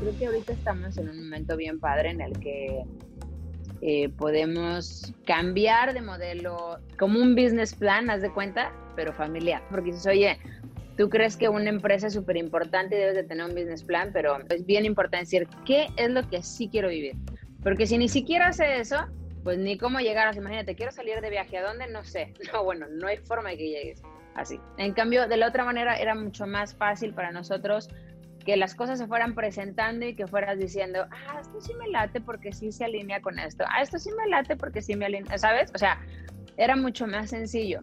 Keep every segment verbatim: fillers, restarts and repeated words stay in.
creo que ahorita estamos en un momento bien padre en el que eh, podemos cambiar de modelo como un business plan, haz de cuenta, pero familiar. Porque dices, oye, tú crees que una empresa es súper importante y debes de tener un business plan, pero es bien importante decir qué es lo que sí quiero vivir. Porque si ni siquiera hace eso, pues ni cómo llegar. Imagínate, quiero salir de viaje, ¿a dónde? No sé. No, bueno, no hay forma de que llegues así. En cambio, de la otra manera era mucho más fácil para nosotros que las cosas se fueran presentando y que fueras diciendo, ah, esto sí me late porque sí se alinea con esto. Ah, esto sí me late porque sí me alinea, ¿sabes? O sea, era mucho más sencillo.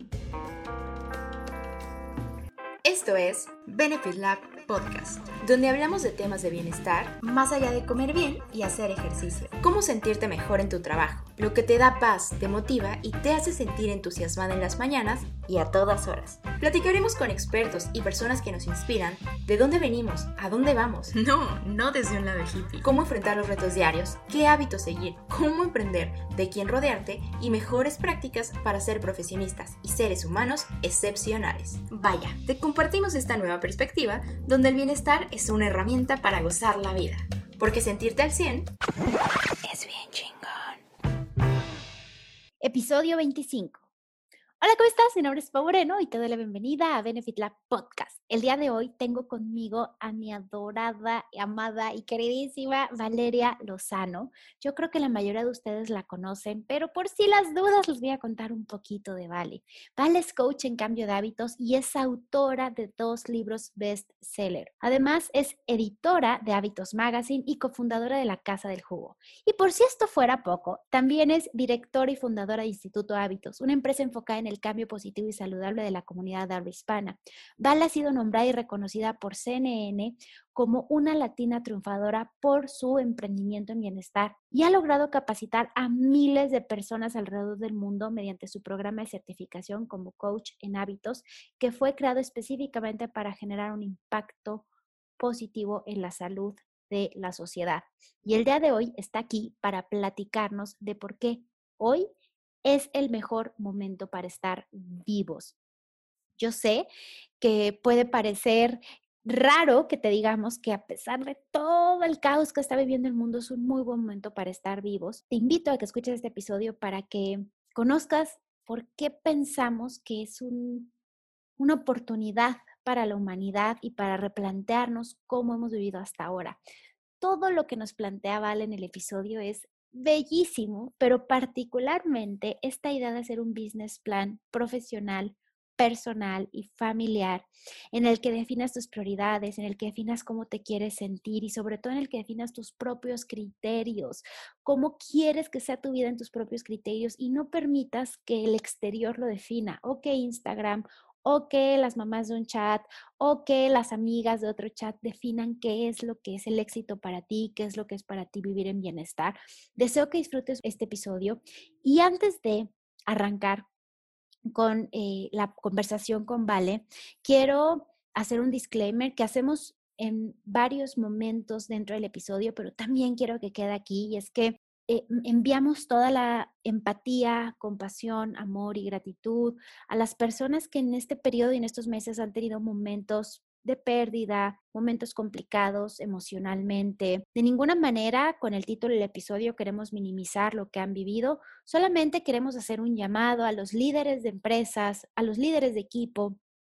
Esto es Benefit Lab Podcast, donde hablamos de temas de bienestar, más allá de comer bien y hacer ejercicio. Cómo sentirte mejor en tu trabajo, lo que te da paz, te motiva y te hace sentir entusiasmada en las mañanas y a todas horas. Platicaremos con expertos y personas que nos inspiran de dónde venimos, a dónde vamos. No, no desde un lado hippie. Cómo enfrentar los retos diarios, qué hábitos seguir, cómo emprender, de quién rodearte y mejores prácticas para ser profesionistas y seres humanos excepcionales. Vaya, te compartimos esta nueva perspectiva donde el bienestar es una herramienta para gozar la vida. Porque sentirte al cien es bien chingón. Episodio veinticinco. Hola, ¿cómo estás? Mi nombre es Pau Moreno y te doy la bienvenida a Benefit Lab Podcast. El día de hoy tengo conmigo a mi adorada, amada y queridísima Valeria Lozano. Yo creo que la mayoría de ustedes la conocen, pero por si las dudas les voy a contar un poquito de Vale. Vale es coach en cambio de hábitos y es autora de dos libros bestseller. Además, es editora de Hábitos Magazine y cofundadora de La Casa del Jugo. Y por si esto fuera poco, también es directora y fundadora de Instituto Hábitos, una empresa enfocada en el cambio positivo y saludable de la comunidad de habla hispana. Vale ha sido nombrada y reconocida por C N N como una latina triunfadora por su emprendimiento en bienestar y ha logrado capacitar a miles de personas alrededor del mundo mediante su programa de certificación como coach en hábitos, que fue creado específicamente para generar un impacto positivo en la salud de la sociedad. Y el día de hoy está aquí para platicarnos de por qué hoy es el mejor momento para estar vivos. Yo sé que puede parecer raro que te digamos que a pesar de todo el caos que está viviendo el mundo, es un muy buen momento para estar vivos. Te invito a que escuches este episodio para que conozcas por qué pensamos que es un, una oportunidad para la humanidad y para replantearnos cómo hemos vivido hasta ahora. Todo lo que nos plantea Val en el episodio es bellísimo, pero particularmente esta idea de hacer un business plan profesional, personal y familiar, en el que definas tus prioridades, en el que definas cómo te quieres sentir y sobre todo en el que definas tus propios criterios, cómo quieres que sea tu vida en tus propios criterios y no permitas que el exterior lo defina, o que Instagram, o que las mamás de un chat, o que las amigas de otro chat definan qué es lo que es el éxito para ti, qué es lo que es para ti vivir en bienestar. Deseo que disfrutes este episodio y antes de arrancar con eh, la conversación con Vale, quiero hacer un disclaimer que hacemos en varios momentos dentro del episodio, pero también quiero que quede aquí, y es que eh, enviamos toda la empatía, compasión, amor y gratitud a las personas que en este periodo y en estos meses han tenido momentos de pérdida, momentos complicados emocionalmente. De ninguna manera, con el título del episodio, queremos minimizar lo que han vivido. Solamente queremos hacer un llamado a los líderes de empresas, a los líderes de equipo,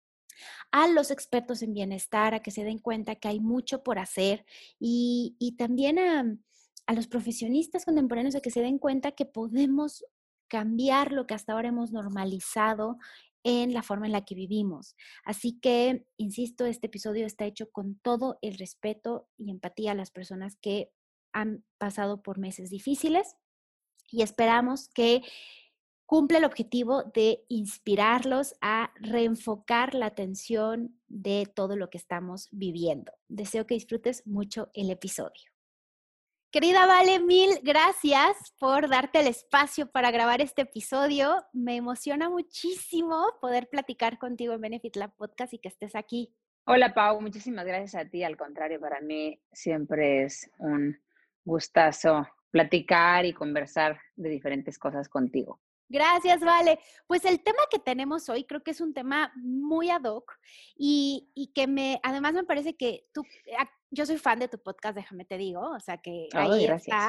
a los expertos en bienestar, a que se den cuenta que hay mucho por hacer y, y también a, a los profesionistas contemporáneos a que se den cuenta que podemos cambiar lo que hasta ahora hemos normalizado en la forma en la que vivimos. Así que, insisto, este episodio está hecho con todo el respeto y empatía a las personas que han pasado por meses difíciles y esperamos que cumple el objetivo de inspirarlos a reenfocar la atención de todo lo que estamos viviendo. Deseo que disfrutes mucho el episodio. Querida Vale, mil gracias por darte el espacio para grabar este episodio. Me emociona muchísimo poder platicar contigo en Benefit Lab Podcast y que estés aquí. Hola Pau, muchísimas gracias a ti. Al contrario, para mí siempre es un gustazo platicar y conversar de diferentes cosas contigo. Gracias, Vale. Pues el tema que tenemos hoy creo que es un tema muy ad hoc y, y que me, además me parece que tú, ah, yo soy fan de tu podcast, déjame te digo, o sea que Oh, ahí está, gracias.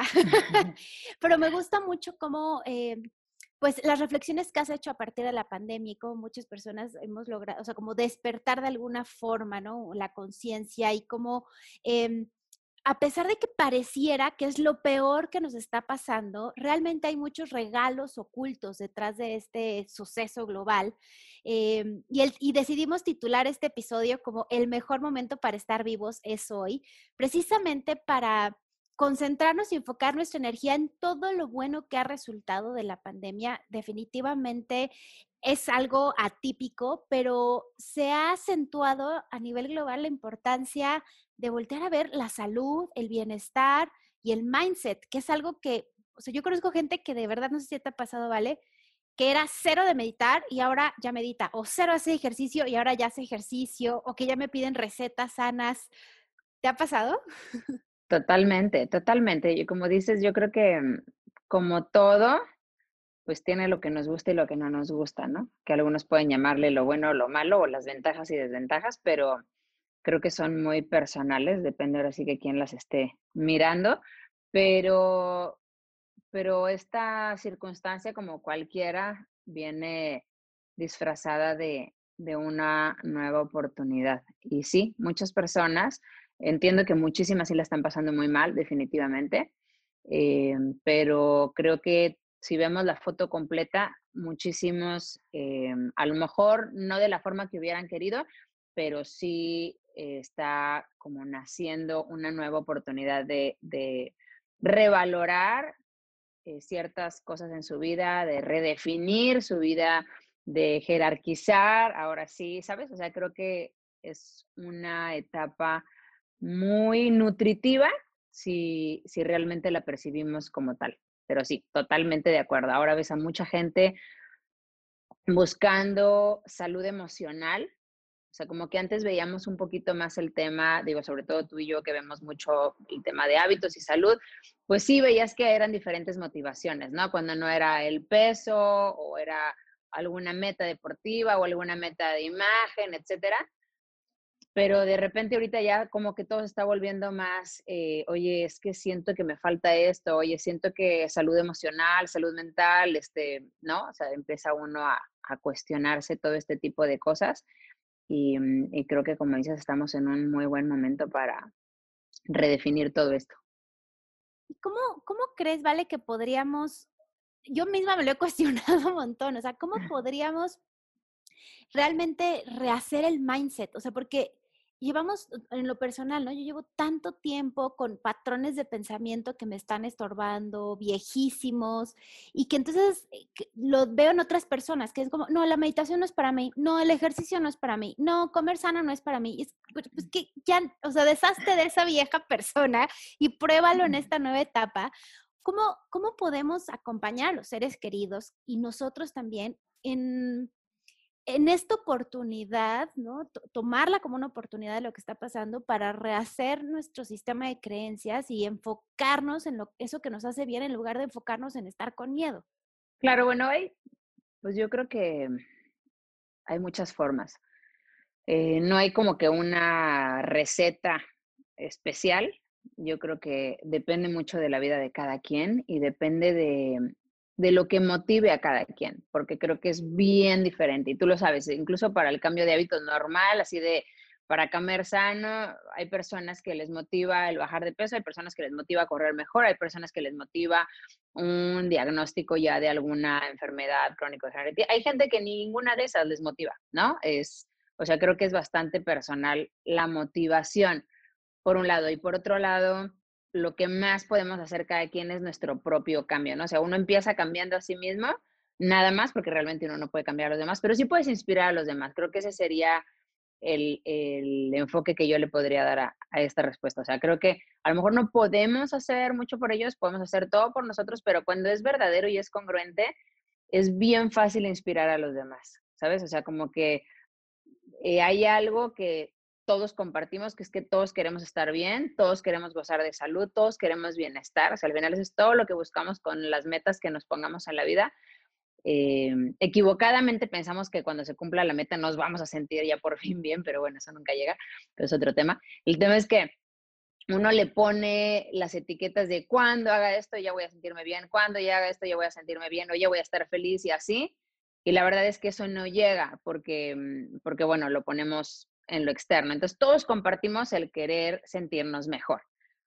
pero me gusta mucho cómo, eh, pues las reflexiones que has hecho a partir de la pandemia y cómo muchas personas hemos logrado, o sea, como despertar de alguna forma, ¿no? La conciencia y cómo... em, a pesar de que pareciera que es lo peor que nos está pasando, realmente hay muchos regalos ocultos detrás de este suceso global. Eh, y, el, y decidimos titular este episodio como El mejor momento para estar vivos es hoy, precisamente para concentrarnos y enfocar nuestra energía en todo lo bueno que ha resultado de la pandemia. Definitivamente es algo atípico, pero se ha acentuado a nivel global la importancia de voltear a ver la salud, el bienestar y el mindset, que es algo que, o sea, yo conozco gente que de verdad, no sé si te ha pasado, ¿vale? Que era cero de meditar y ahora ya medita, o cero hace ejercicio y ahora ya hace ejercicio, o que ya me piden recetas sanas. ¿Te ha pasado? Totalmente, totalmente. Y como dices, yo creo que mm, como todo, pues tiene lo que nos gusta y lo que no nos gusta, ¿no? Que algunos pueden llamarle lo bueno o lo malo o las ventajas y desventajas, pero creo que son muy personales, depende ahora sí que quién las esté mirando, pero, pero esta circunstancia, como cualquiera, viene disfrazada de, de una nueva oportunidad. Y sí, muchas personas, entiendo que muchísimas sí la están pasando muy mal, definitivamente, eh, pero creo que si vemos la foto completa, muchísimos, eh, a lo mejor no de la forma que hubieran querido, pero sí eh, está como naciendo una nueva oportunidad de, de revalorar eh, ciertas cosas en su vida, de redefinir su vida, de jerarquizar, ahora sí, ¿sabes? O sea, creo que es una etapa muy nutritiva si, si realmente la percibimos como tal. Pero sí, totalmente de acuerdo. Ahora ves a mucha gente buscando salud emocional. O sea, como que antes veíamos un poquito más el tema, digo, sobre todo tú y yo que vemos mucho el tema de hábitos y salud, pues sí veías que eran diferentes motivaciones, ¿no? Cuando no era el peso o era alguna meta deportiva o alguna meta de imagen, etcétera. Pero de repente ahorita ya como que todo se está volviendo más, eh, oye, es que siento que me falta esto, oye, siento que salud emocional, salud mental, este, ¿no? O sea, empieza uno a, a cuestionarse todo este tipo de cosas y, mm, y creo que como dices, estamos en un muy buen momento para redefinir todo esto. ¿Y cómo, cómo crees, Vale, que podríamos, yo misma me lo he cuestionado un montón, o sea, cómo podríamos realmente rehacer el mindset? O sea, porque llevamos en lo personal, ¿no? Yo llevo tanto tiempo con patrones de pensamiento que me están estorbando, viejísimos, y que entonces eh, que lo veo en otras personas, que es como, no, la meditación no es para mí, no, el ejercicio no es para mí, no, comer sano no es para mí. Y es, pues, pues que ya, o sea, deshazte de esa vieja persona y pruébalo en esta nueva etapa. ¿Cómo, cómo podemos acompañar a los seres queridos y nosotros también en en esta oportunidad, ¿no? T- tomarla como una oportunidad de lo que está pasando para rehacer nuestro sistema de creencias y enfocarnos en lo, eso que nos hace bien en lugar de enfocarnos en estar con miedo. Claro, bueno, hay, pues yo creo que hay muchas formas. Eh, no hay como que una receta especial. Yo creo que depende mucho de la vida de cada quien y depende de, de lo que motive a cada quien, porque creo que es bien diferente. Y tú lo sabes, incluso para el cambio de hábitos normal, así de para comer sano, hay personas que les motiva el bajar de peso, hay personas que les motiva a correr mejor, hay personas que les motiva un diagnóstico ya de alguna enfermedad crónico-degenerativa. Hay gente que ninguna de esas les motiva, ¿no? Es, o sea, creo que es bastante personal la motivación, por un lado. Y por otro lado, lo que más podemos hacer cada quien es nuestro propio cambio, ¿no? O sea, uno empieza cambiando a sí mismo, nada más, porque realmente uno no puede cambiar a los demás, pero sí puedes inspirar a los demás. Creo que ese sería el, el enfoque que yo le podría dar a, a esta respuesta. O sea, creo que a lo mejor no podemos hacer mucho por ellos, podemos hacer todo por nosotros, pero cuando es verdadero y es congruente, es bien fácil inspirar a los demás, ¿sabes? O sea, como que eh, hay algo que todos compartimos, que es que todos queremos estar bien, todos queremos gozar de salud, todos queremos bienestar. O sea, al final eso es todo lo que buscamos con las metas que nos pongamos en la vida. eh, equivocadamente pensamos que cuando se cumpla la meta nos vamos a sentir ya por fin bien, pero bueno, eso nunca llega, pero es otro tema. El tema es que uno le pone las etiquetas de cuando haga esto ya voy a sentirme bien, cuando ya haga esto ya voy a sentirme bien, o ya voy a estar feliz y así. Y la verdad es que eso no llega porque, mm, porque bueno, lo ponemos en lo externo. Entonces todos compartimos el querer sentirnos mejor.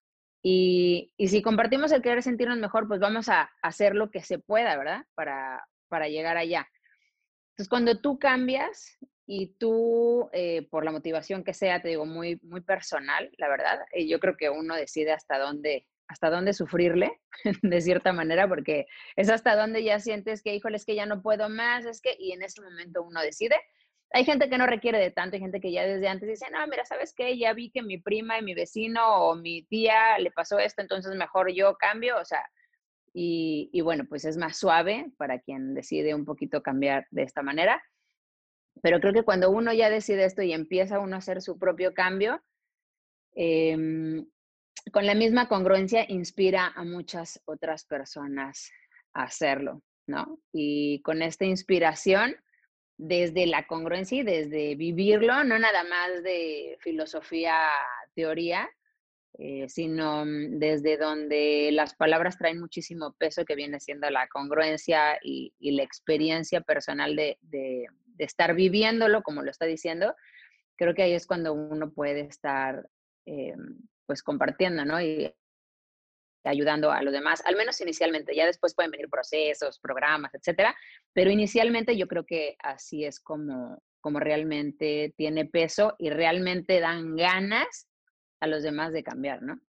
Y, y si compartimos el querer sentirnos mejor, pues vamos a hacer lo que se pueda, ¿verdad? Para, para llegar allá. Entonces, cuando tú cambias y tú, eh, por la motivación que sea, te digo, muy, muy personal, la verdad, eh, yo creo que uno decide hasta dónde, hasta dónde sufrirle, de cierta manera, porque es hasta dónde ya sientes que, híjole, es que ya no puedo más, es que, y en ese momento uno decide. Hay gente que no requiere de tanto, hay gente que ya desde antes dice, no, mira, ¿sabes qué? Ya vi que mi prima y mi vecino o mi tía le pasó esto, entonces mejor yo cambio, o sea, y, y bueno, pues es más suave para quien decide un poquito cambiar de esta manera. Pero creo que cuando uno ya decide esto y empieza uno a hacer su propio cambio, eh, con la misma congruencia inspira a muchas otras personas a hacerlo, ¿no? Y con esta inspiración, desde la congruencia y desde vivirlo, no nada más de filosofía, teoría, eh, sino mm, desde donde las palabras traen muchísimo peso, que viene siendo la congruencia y, y la experiencia personal de, de, de, estar viviéndolo, como lo está diciendo, creo que ahí es cuando uno puede estar eh, pues compartiendo, ¿no? Y ayudando a los demás, al menos inicialmente, ya después pueden venir procesos, programas, etcétera, pero inicialmente yo creo que así es como, como realmente tiene peso y realmente dan ganas a los demás de cambiar, ¿no?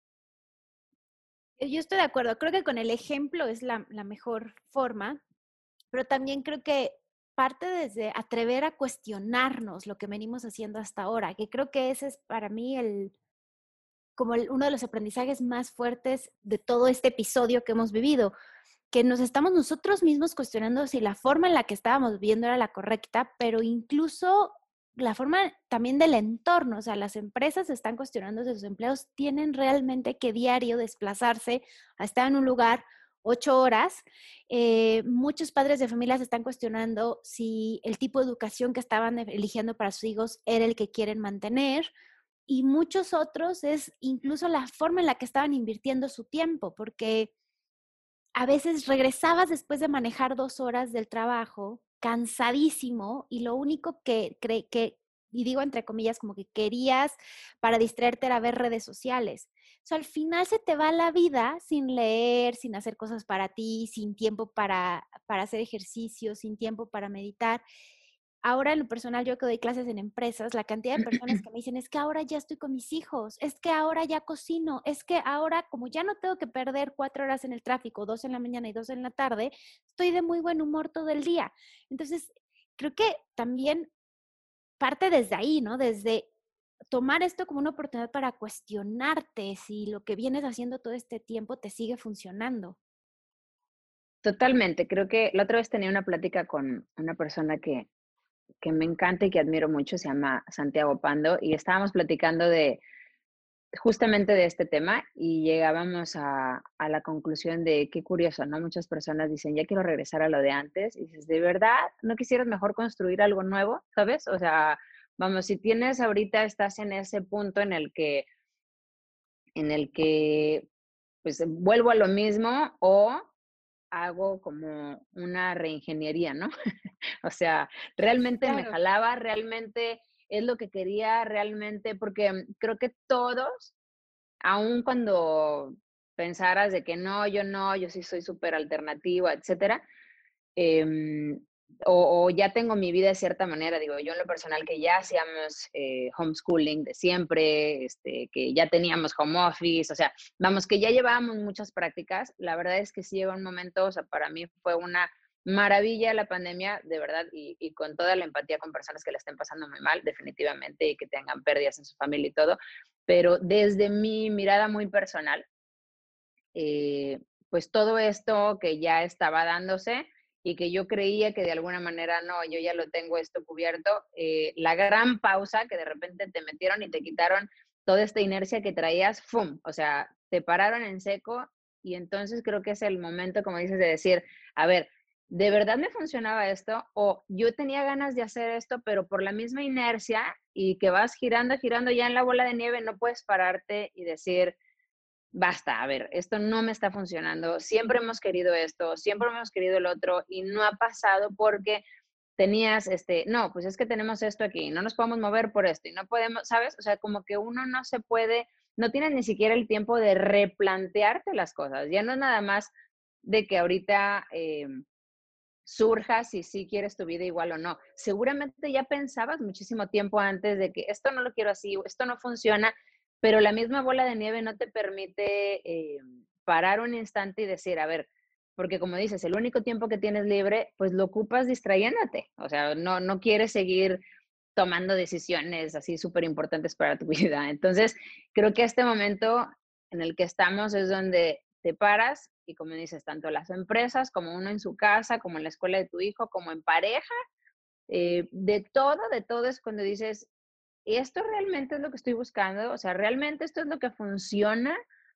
Yo estoy de acuerdo, creo que con el ejemplo es la, la mejor forma, pero también creo que parte desde atrever a cuestionarnos lo que venimos haciendo hasta ahora, que creo que ese es para mí el, como el, uno de los aprendizajes más fuertes de todo este episodio que hemos vivido, que nos estamos nosotros mismos cuestionando si la forma en la que estábamos viviendo era la correcta, pero incluso la forma también del entorno, o sea, las empresas están cuestionando si sus empleados tienen realmente que diario desplazarse a estar en un lugar ocho horas. Eh, muchos padres de familia se están cuestionando si el tipo de educación que estaban eligiendo para sus hijos era el que quieren mantener. Y muchos otros es incluso la forma en la que estaban invirtiendo su tiempo, porque a veces regresabas después de manejar dos horas del trabajo, cansadísimo, y lo único que, cre que y digo entre comillas, como que querías para distraerte era ver redes sociales. O sea, al final se te va la vida sin leer, sin hacer cosas para ti, sin tiempo para, para hacer ejercicio, sin tiempo para meditar. Ahora, en lo personal, yo que doy clases en empresas, la cantidad de personas que me dicen, es que ahora ya estoy con mis hijos, es que ahora ya cocino, es que ahora, como ya no tengo que perder cuatro horas en el tráfico, dos en la mañana y dos en la tarde, estoy de muy buen humor todo el día. Entonces, creo que también parte desde ahí, ¿no? Desde tomar esto como una oportunidad para cuestionarte si lo que vienes haciendo todo este tiempo te sigue funcionando. Totalmente. Creo que la otra vez tenía una plática con una persona que, que me encanta y que admiro mucho, se llama Santiago Pando, y estábamos platicando de justamente de este tema y llegábamos a, a la conclusión de qué curioso, ¿no? Muchas personas dicen, ya quiero regresar a lo de antes, y dices, ¿de verdad no quisieras mejor construir algo nuevo? ¿Sabes? O sea, vamos, si tienes ahorita, estás en ese punto en el que, en el que, pues vuelvo a lo mismo o hago como una reingeniería, ¿no? O sea, realmente me Claro. jalaba, realmente es lo que quería, realmente, porque mm, creo que todos, aun cuando pensaras de que no, yo no, yo sí soy súper alternativa, etcétera, em, o, o ya tengo mi vida de cierta manera, digo, yo en lo personal que ya hacíamos eh, homeschooling de siempre, este, que ya teníamos home office, o sea, vamos, que ya llevábamos muchas prácticas, la verdad es que sí llegó un momento, o sea, para mí fue una maravilla la pandemia, de verdad, y, y con toda la empatía con personas que la estén pasando muy mal, definitivamente, y que tengan pérdidas en su familia y todo, pero desde mi mirada muy personal, eh, pues todo esto que ya estaba dándose y que yo creía que de alguna manera no, yo ya lo tengo esto cubierto, eh, la gran pausa que de repente te metieron y te quitaron toda esta inercia que traías, ¡fum! O sea, te pararon en seco y entonces creo que es el momento, como dices, de decir, a ver, ¿de verdad me funcionaba esto? O yo tenía ganas de hacer esto, pero por la misma inercia y que vas girando, girando ya en la bola de nieve, no puedes pararte y decir, basta, a ver, esto no me está funcionando, siempre hemos querido esto, siempre hemos querido el otro y no ha pasado porque tenías, este, no, pues es que tenemos esto aquí, no nos podemos mover por esto y no podemos, ¿sabes? O sea, como que uno no se puede, no tienes ni siquiera el tiempo de replantearte las cosas, ya no es nada más de que ahorita eh, surja si sí quieres tu vida igual o no. Seguramente ya pensabas muchísimo tiempo antes de que esto no lo quiero así, o esto no funciona, pero la misma bola de nieve no te permite eh, parar un instante y decir, a ver, porque como dices, el único tiempo que tienes libre, pues lo ocupas distrayéndote. O sea, no, no quieres seguir tomando decisiones así súper importantes para tu vida. Entonces, creo que este momento en el que estamos es donde te paras y como dices, tanto las empresas como uno en su casa, como en la escuela de tu hijo, como en pareja, eh, de todo, de todo es cuando dices, ¿esto realmente es lo que estoy buscando? O sea, ¿realmente esto es lo que funciona?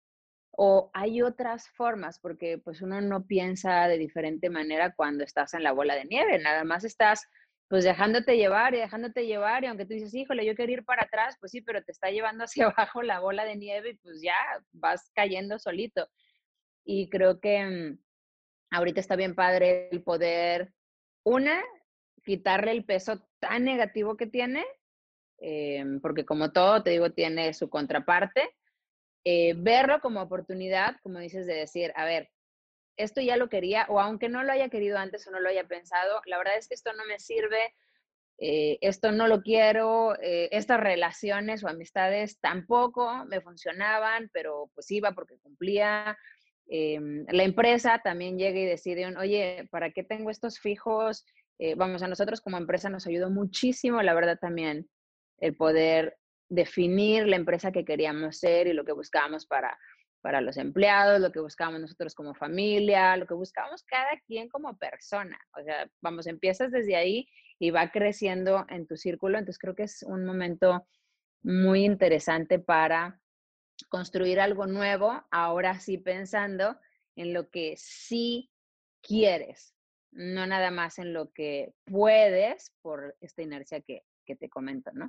¿O hay otras formas? Porque pues uno no piensa de diferente manera cuando estás en la bola de nieve, nada más estás pues dejándote llevar y dejándote llevar y aunque tú dices, híjole, yo quiero ir para atrás, pues sí, pero te está llevando hacia abajo la bola de nieve y pues ya vas cayendo solito. Y creo que mm, ahorita está bien padre el poder, una, quitarle el peso tan negativo que tiene, eh, porque como todo, te digo, tiene su contraparte, eh, verlo como oportunidad, como dices, de decir, a ver, esto ya lo quería, o aunque no lo haya querido antes o no lo haya pensado, la verdad es que esto no me sirve, eh, esto no lo quiero, eh, estas relaciones o amistades tampoco me funcionaban, pero pues iba porque cumplía. Eh, la empresa también llega y decide, oye, ¿para qué tengo estos fijos? Eh, vamos, a nosotros como empresa nos ayudó muchísimo, la verdad también, el poder definir la empresa que queríamos ser y lo que buscábamos para, para los empleados, lo que buscábamos nosotros como familia, lo que buscábamos cada quien como persona. O sea, vamos, empiezas desde ahí y va creciendo en tu círculo. Entonces creo que es un momento muy interesante para construir algo nuevo, ahora sí pensando en lo que sí quieres, no nada más en lo que puedes por esta inercia que, que te comento, ¿no?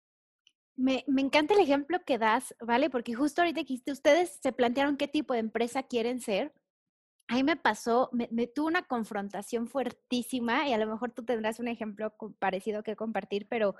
Me, me encanta el ejemplo que das, ¿vale? Porque justo ahorita que dijiste, ustedes se plantearon qué tipo de empresa quieren ser. A mí me pasó, me, me tuve una confrontación fuertísima y a lo mejor tú tendrás un ejemplo co- parecido que compartir, pero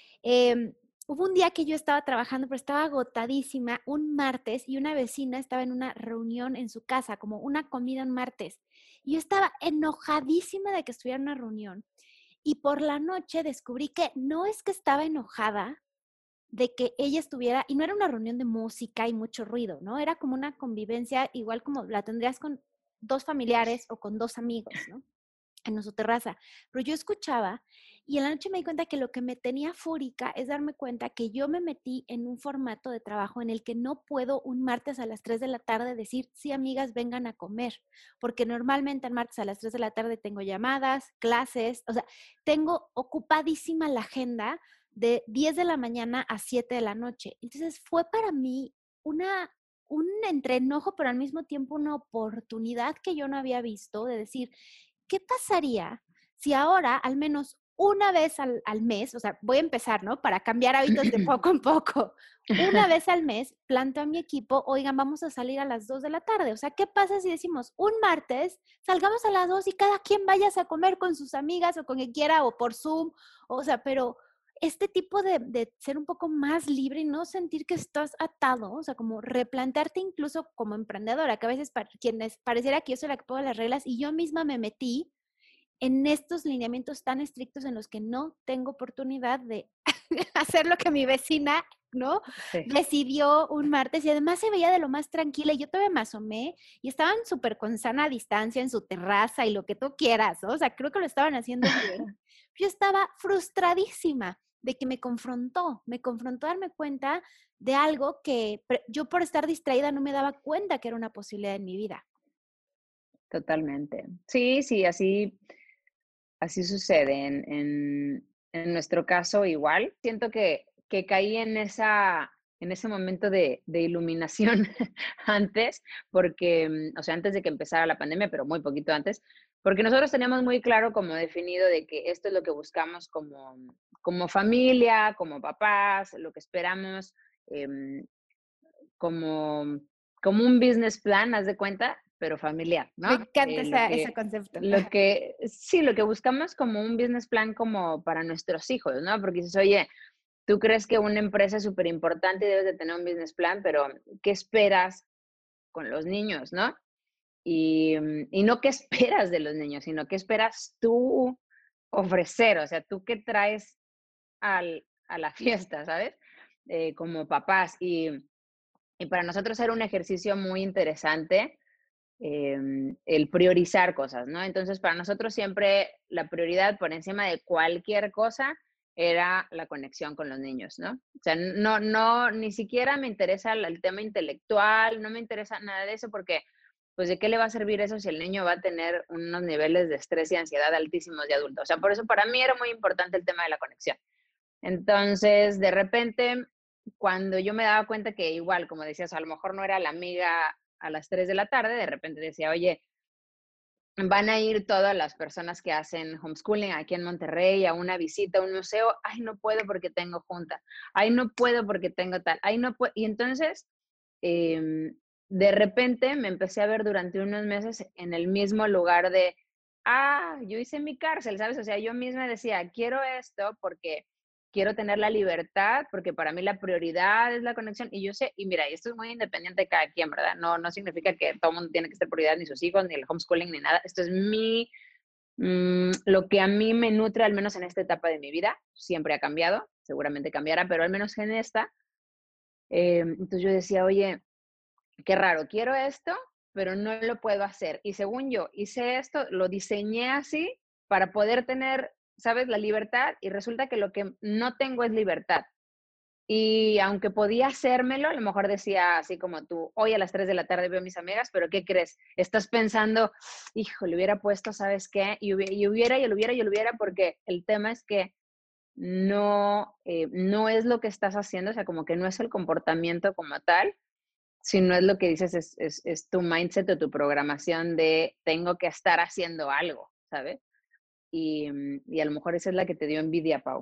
em, hubo un día que yo estaba trabajando, pero estaba agotadísima, un martes, y una vecina estaba en una reunión en su casa, como una comida un martes. Y yo estaba enojadísima de que estuviera en una reunión. Y por la noche descubrí que no es que estaba enojada de que ella estuviera, y no era una reunión de música y mucho ruido, ¿no? Era como una convivencia, igual como la tendrías con dos familiares o con dos amigos, ¿no? En su terraza. Pero yo escuchaba y en la noche me di cuenta que lo que me tenía fúrica es darme cuenta que yo me metí en un formato de trabajo en el que no puedo un martes a las tres de la tarde decir, sí, amigas, vengan a comer, porque normalmente el martes a las tres de la tarde tengo llamadas, clases, o sea, tengo ocupadísima la agenda de diez de la mañana a siete de la noche. Entonces fue para mí una, un entre enojo, pero al mismo tiempo una oportunidad que yo no había visto de decir, ¿qué pasaría si ahora al menos una vez al, al mes, o sea, voy a empezar, ¿no? Para cambiar hábitos de poco en poco, una vez al mes planteo a mi equipo, oigan, vamos a salir a las dos de la tarde. O sea, ¿qué pasa si decimos un martes, salgamos a las dos y cada quien vayas a comer con sus amigas o con quien quiera o por Zoom? O sea, pero este tipo de, de ser un poco más libre y no sentir que estás atado, o sea, como replantearte incluso como emprendedora, que a veces para quienes pareciera que yo soy la que pongo las reglas y yo misma me metí en estos lineamientos tan estrictos en los que no tengo oportunidad de hacer lo que mi vecina, ¿no? Sí. Decidió un martes y además se veía de lo más tranquila y yo todavía me asomé y estaban súper con sana distancia en su terraza y lo que tú quieras, ¿no? O sea, creo que lo estaban haciendo bien. Yo estaba frustradísima de que me confrontó, me confrontó a darme cuenta de algo que yo por estar distraída no me daba cuenta que era una posibilidad en mi vida. Totalmente. Sí, sí, así, así sucede. En, en, en nuestro caso igual. Siento que, que caí en esa, en ese momento de, de iluminación antes, porque, mm, o sea, antes de que empezara la pandemia, pero muy poquito antes, porque nosotros teníamos muy claro como definido de que esto es lo que buscamos como, como familia, como papás, lo que esperamos, em, como, como un business plan, haz de cuenta, pero familiar, Me ¿no? encanta Eh, lo esa, ese que, concepto. lo que, sí, lo que buscamos como un business plan como para nuestros hijos, ¿no? Porque dices, oye, tú crees que una empresa es súper importante y debes de tener un business plan, pero ¿qué esperas con los niños, no? Y, mm, y no qué esperas de los niños, sino qué esperas tú ofrecer, o sea, tú qué traes al, a la fiesta, ¿sabes? Eh, como papás. Y, y para nosotros era un ejercicio muy interesante em, el priorizar cosas, ¿no? Entonces, para nosotros siempre la prioridad por encima de cualquier cosa era la conexión con los niños, ¿no? O sea, no, no, ni siquiera me interesa el, el tema intelectual, no me interesa nada de eso porque, pues, ¿de qué le va a servir eso si el niño va a tener unos niveles de estrés y ansiedad altísimos de adulto? O sea, por eso para mí era muy importante el tema de la conexión. Entonces, de repente, cuando yo me daba cuenta que igual, como decías, a lo mejor no era la amiga a las tres de la tarde, de repente decía, oye, van a ir todas las personas que hacen homeschooling aquí en Monterrey a una visita a un museo, ay, no puedo porque tengo junta, ay, no puedo porque tengo tal, ay, no puedo. Y entonces, eh, de repente me empecé a ver durante unos meses en el mismo lugar de, ah, yo hice mi cárcel, ¿sabes? O sea, yo misma decía, quiero esto porque quiero tener la libertad, porque para mí la prioridad es la conexión. Y yo sé, y mira, y esto es muy independiente de cada quien, ¿verdad? No, no significa que todo el mundo tiene que ser prioridad, ni sus hijos, ni el homeschooling, ni nada. Esto es mi, mmm, lo que a mí me nutre, al menos en esta etapa de mi vida. Siempre ha cambiado, seguramente cambiará, pero al menos en esta. Eh, entonces yo decía, oye, qué raro, quiero esto, pero no lo puedo hacer. Y según yo hice esto, lo diseñé así para poder tener, ¿sabes?, la libertad y resulta que lo que no tengo es libertad. Y aunque podía hacérmelo, a lo mejor decía así como tú, hoy a las tres de la tarde veo a mis amigas, pero ¿qué crees? Estás pensando, hijo, le hubiera puesto, ¿sabes qué? Y hubiera, y hubiera, y lo hubiera, y lo hubiera, porque el tema es que no, eh, no es lo que estás haciendo, o sea, como que no es el comportamiento como tal, si no es lo que dices, es, es, es tu mindset o tu programación de tengo que estar haciendo algo, ¿sabes? Y, mm, y a lo mejor esa es la que te dio envidia, Pau.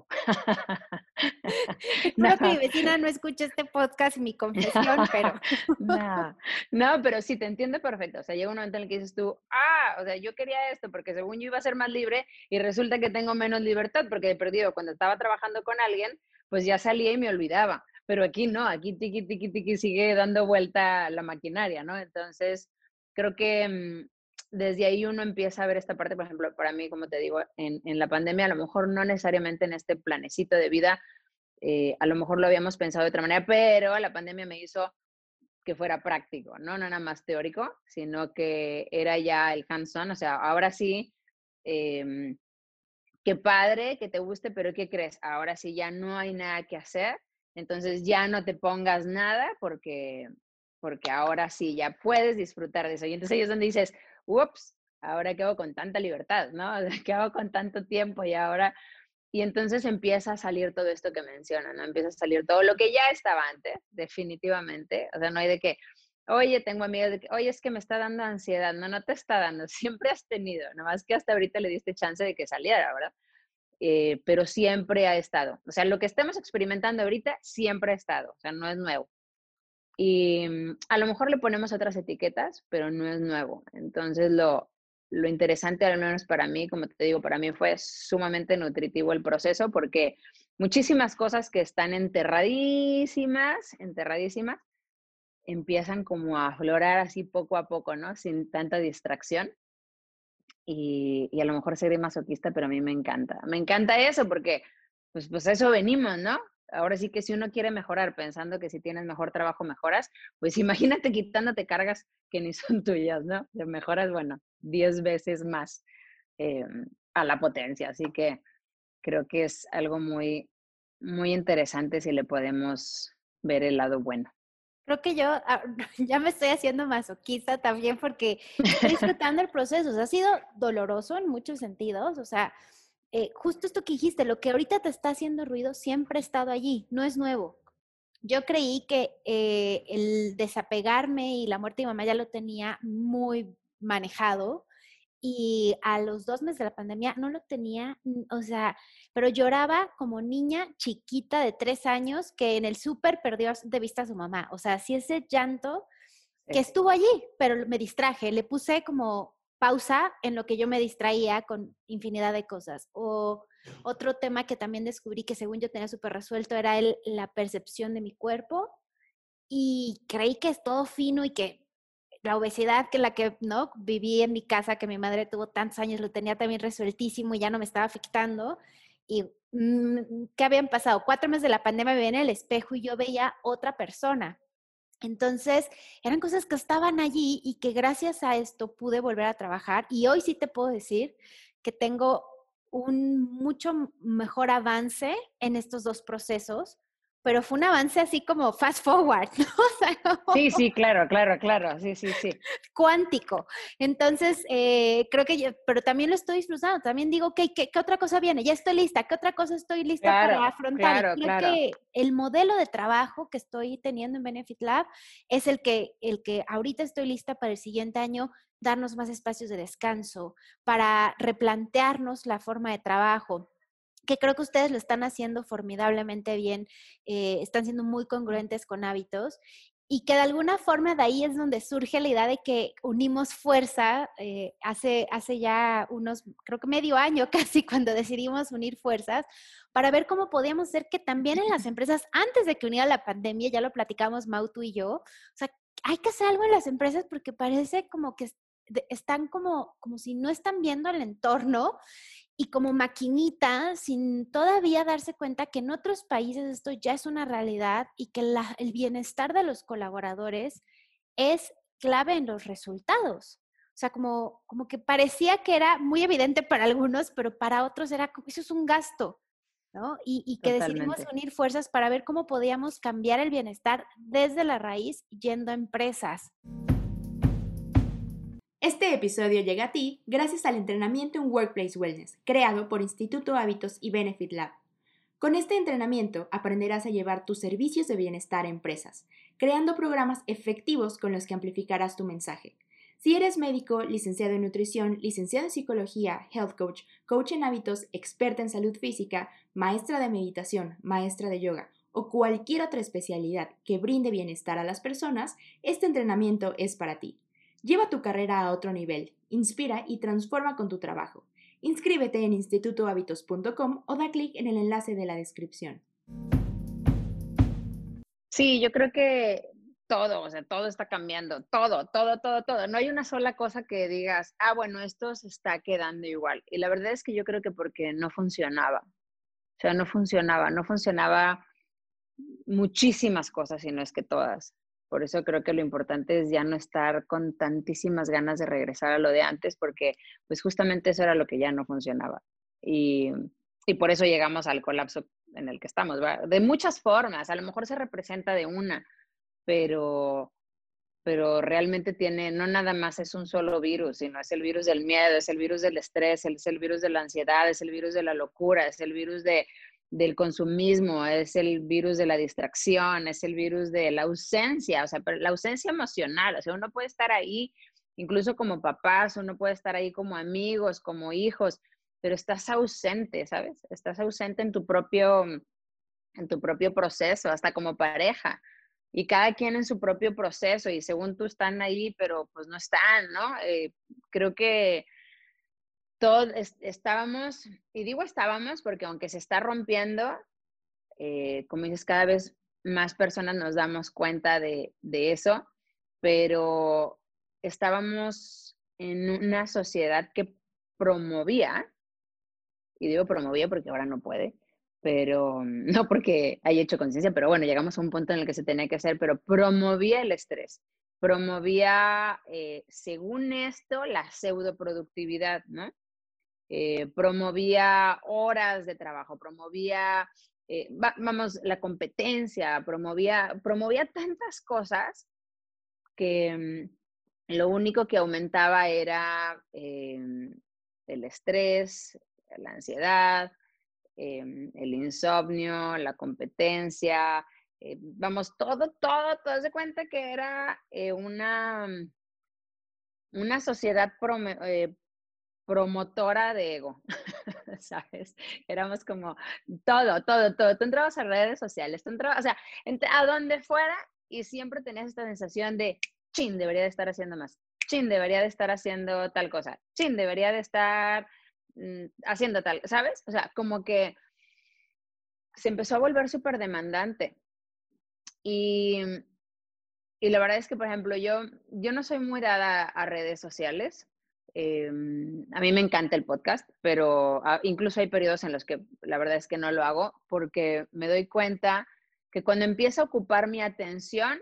No, Espero que mi vecina no escuche este podcast y mi confesión, pero no, no, pero sí, te entiendo perfecto. O sea, llega un momento en el que dices tú, ah, o sea, yo quería esto porque según yo iba a ser más libre y resulta que tengo menos libertad porque he perdido cuando estaba trabajando con alguien, pues ya salía y me olvidaba. Pero aquí no, aquí tiqui, tiqui, tiqui sigue dando vuelta la maquinaria, ¿no? Entonces, creo que mmm, desde ahí uno empieza a ver esta parte, por ejemplo, para mí, como te digo, en, en la pandemia, a lo mejor no necesariamente en este planecito de vida, eh, a lo mejor lo habíamos pensado de otra manera, pero la pandemia me hizo que fuera práctico, ¿no? No nada más teórico, sino que era ya el hands-on, o sea, ahora sí, eh, qué padre, que te guste, pero ¿qué crees? Ahora sí ya no hay nada que hacer, entonces ya no te pongas nada porque, porque ahora sí ya puedes disfrutar de eso. Y entonces ahí es donde dices, ups, ahora qué hago con tanta libertad, ¿no? ¿Qué hago con tanto tiempo? Y ahora, y entonces empieza a salir todo esto que mencionan, ¿no? Empieza a salir todo lo que ya estaba antes, definitivamente. O sea, no hay de que, oye, tengo amigas de que, oye, es que me está dando ansiedad. No, no te está dando, siempre has tenido, nomás que hasta ahorita le diste chance de que saliera, ¿verdad? Eh, pero siempre ha estado. O sea, lo que estamos experimentando ahorita siempre ha estado, o sea, no es nuevo. Y mm, a lo mejor le ponemos otras etiquetas, pero no es nuevo. Entonces, lo, lo interesante, al menos para mí, como te digo, para mí fue sumamente nutritivo el proceso porque muchísimas cosas que están enterradísimas, enterradísimas, empiezan como a aflorar así poco a poco, ¿no? Sin tanta distracción. Y, y a lo mejor seré masoquista, pero a mí me encanta. Me encanta eso porque, pues, pues eso venimos, ¿no? Ahora sí que si uno quiere mejorar pensando que si tienes mejor trabajo mejoras, pues imagínate quitándote cargas que ni son tuyas, ¿no? Te mejoras, bueno, diez veces más eh, a la potencia. Así que creo que es algo muy, muy interesante si le podemos ver el lado bueno. creo que yo ah, ya me estoy haciendo masoquista también porque estoy disfrutando el proceso. O sea, ha sido doloroso en muchos sentidos. O sea, eh, justo esto que dijiste, lo que ahorita te está haciendo ruido siempre ha estado allí, no es nuevo. Yo creí que eh, el desapegarme y la muerte de mi mamá ya lo tenía muy manejado y a los dos meses de la pandemia no lo tenía, o sea, pero lloraba como niña chiquita de tres años que en el súper perdió de vista a su mamá. O sea, sí ese llanto que Sí. estuvo allí, pero me distraje, le puse como pausa en lo que yo me distraía con infinidad de cosas. O otro tema que también descubrí que según yo tenía súper resuelto era el, la percepción de mi cuerpo y creí que es todo fino y que la obesidad que la que no viví en mi casa, que mi madre tuvo tantos años, lo tenía también resueltísimo y ya no me estaba afectando. Y mm, ¿qué habían pasado? Cuatro meses de la pandemia me veía en el espejo y yo veía otra persona. Entonces, eran cosas que estaban allí y que gracias a esto pude volver a trabajar. Y hoy sí te puedo decir que tengo un mucho mejor avance en estos dos procesos, pero fue un avance así como fast forward, ¿no? O sea, Sí, como sí, claro, claro, claro, sí, sí, sí. cuántico. Entonces, eh, creo que yo, pero también lo estoy disfrutando. También digo, ok, ¿qué, ¿qué otra cosa viene? Ya estoy lista. ¿Qué otra cosa estoy lista para Claro, afrontar? Y claro, creo claro. que el modelo de trabajo que estoy teniendo en Benefit Lab es el que, el que ahorita estoy lista para el siguiente año darnos más espacios de descanso, para replantearnos la forma de trabajo que creo que ustedes lo están haciendo formidablemente bien, eh, están siendo muy congruentes con hábitos y que de alguna forma de ahí es donde surge la idea de que unimos fuerza eh, hace, hace ya unos, creo que medio año casi, cuando decidimos unir fuerzas para ver cómo podíamos hacer que también en las empresas, antes de que uniera la pandemia, ya lo platicamos Mau, tú y yo, o sea, hay que hacer algo en las empresas porque parece como que están como, como si no están viendo el entorno y como maquinita, sin todavía darse cuenta que en otros países esto ya es una realidad y que la, el bienestar de los colaboradores es clave en los resultados. O sea, como, como que parecía que era muy evidente para algunos, pero para otros era como, eso es un gasto, ¿no? Y, y que decidimos Totalmente. unir fuerzas para ver cómo podíamos cambiar el bienestar desde la raíz yendo a empresas. Este episodio llega a ti gracias al entrenamiento en Workplace Wellness, creado por Instituto Hábitos y Benefit Lab. Con este entrenamiento aprenderás a llevar tus servicios de bienestar a empresas, creando programas efectivos con los que amplificarás tu mensaje. Si eres médico, licenciado en nutrición, licenciado en psicología, health coach, coach en hábitos, experta en salud física, maestra de meditación, maestra de yoga o cualquier otra especialidad que brinde bienestar a las personas, este entrenamiento es para ti. Lleva tu carrera a otro nivel, inspira y transforma con tu trabajo. Inscríbete en instituto hábitos punto com o da clic en el enlace de la descripción. Sí, yo creo que todo, o sea, todo está cambiando, todo, todo, todo, todo. No hay una sola cosa que digas, ah, bueno, esto se está quedando igual. Y la verdad es que yo creo que porque no funcionaba. O sea, no funcionaba, no funcionaba muchísimas cosas, y no es que todas. Por eso creo que lo importante es ya no estar con tantísimas ganas de regresar a lo de antes, porque pues justamente eso era lo que ya no funcionaba. Y, y por eso llegamos al colapso en el que estamos, ¿va? De muchas formas, a lo mejor se representa de una, pero, pero realmente tiene, no nada más es un solo virus, sino es el virus del miedo, es el virus del estrés, es el virus de la ansiedad, es el virus de la locura, es el virus de, del consumismo, es el virus de la distracción, es el virus de la ausencia, o sea, pero la ausencia emocional, o sea, uno puede estar ahí, incluso como papás, uno puede estar ahí como amigos, como hijos, pero estás ausente, ¿sabes? Estás ausente en tu propio, en tu propio proceso, hasta como pareja. Y cada quien en su propio proceso y según tú están ahí, pero pues no están, ¿no? Eh, creo que todos est estábamos, y digo estábamos porque aunque se está rompiendo, eh, como dices, cada vez más personas nos damos cuenta de, de eso, pero estábamos en una sociedad que promovía, y digo promovía porque ahora no puede, pero no porque haya hecho conciencia, pero bueno, llegamos a un punto en el que se tenía que hacer, pero promovía el estrés, promovía, eh, según esto, la pseudoproductividad, ¿no? Eh, promovía horas de trabajo, promovía, eh, va, vamos, la competencia, promovía, promovía tantas cosas que mm, lo único que aumentaba era eh, el estrés, la ansiedad, eh, el insomnio, la competencia, eh, vamos, todo, todo, todo se cuenta que era eh, una, una sociedad promo, eh, promotora de ego, ¿sabes? Éramos como todo, todo, todo. Tú entrabas a redes sociales, tú entrabas, o sea, a donde fuera y siempre tenías esta sensación de, chin, debería de estar haciendo más, chin, debería de estar haciendo tal cosa, chin, debería de estar mm, haciendo tal, ¿sabes? O sea, como que se empezó a volver súper demandante. Y, y la verdad es que, por ejemplo, yo, yo no soy muy dada a redes sociales. Eh, a mí me encanta el podcast, pero ah, incluso hay periodos en los que la verdad es que no lo hago porque me doy cuenta que cuando empieza a ocupar mi atención,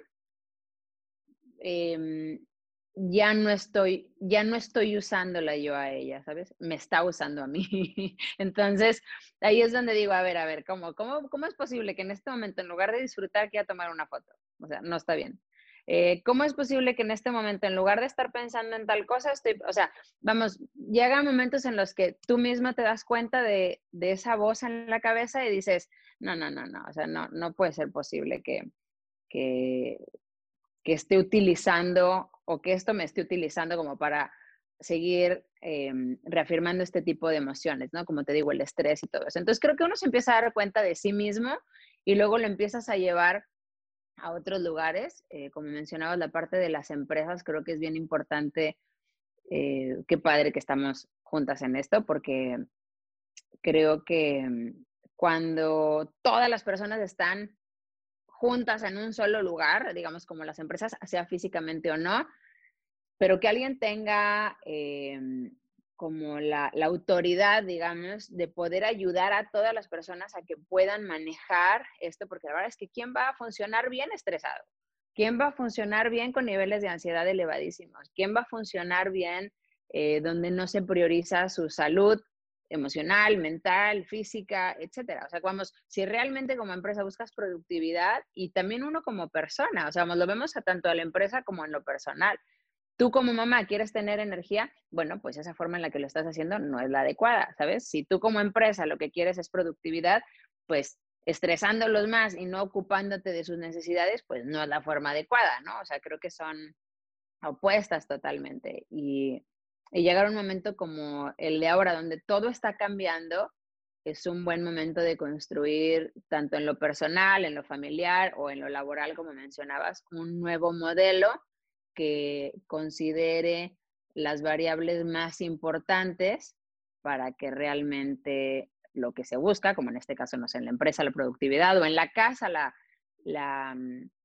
eh, ya no estoy, ya no estoy usándola yo a ella, ¿sabes? Me está usando a mí. Entonces, ahí es donde digo, a ver, a ver, ¿cómo, cómo, cómo es posible que en este momento, en lugar de disfrutar, quiera tomar una foto? O sea, no está bien. Eh, ¿Cómo es posible que en este momento, en lugar de estar pensando en tal cosa, estoy, o sea, vamos, llegan momentos en los que tú mismo te das cuenta de, de esa voz en la cabeza y dices, no, no, no, no, o sea, no, no puede ser posible que, que, que esté utilizando o que esto me esté utilizando como para seguir eh, reafirmando este tipo de emociones, ¿no? Como te digo, el estrés y todo eso. Entonces creo que uno se empieza a dar cuenta de sí mismo y luego lo empiezas a llevar a otros lugares. Eh, como mencionabas, la parte de las empresas, creo que es bien importante. Eh, qué padre que estamos juntas en esto, porque creo que cuando todas las personas están juntas en un solo lugar, digamos como las empresas, sea físicamente o no, pero que alguien tenga eh, como la, la autoridad, digamos, de poder ayudar a todas las personas a que puedan manejar esto, porque la verdad es que ¿quién va a funcionar bien estresado? ¿Quién va a funcionar bien con niveles de ansiedad elevadísimos? ¿Quién va a funcionar bien eh, donde no se prioriza su salud emocional, mental, física, etcétera? O sea, vamos, si realmente como empresa buscas productividad y también uno como persona, o sea, vamos, lo vemos a tanto a la empresa como en lo personal. Tú como mamá quieres tener energía, bueno, pues esa forma en la que lo estás haciendo no es la adecuada, ¿sabes? Si tú como empresa lo que quieres es productividad, pues estresándolos más y no ocupándote de sus necesidades, pues no es la forma adecuada, ¿no? O sea, creo que son opuestas totalmente. Y, y llegar a un momento como el de ahora, donde todo está cambiando, es un buen momento de construir, tanto en lo personal, en lo familiar o en lo laboral, como mencionabas, un nuevo modelo que considere las variables más importantes para que realmente lo que se busca, como en este caso, no sé, en la empresa, la productividad, o en la casa, la, la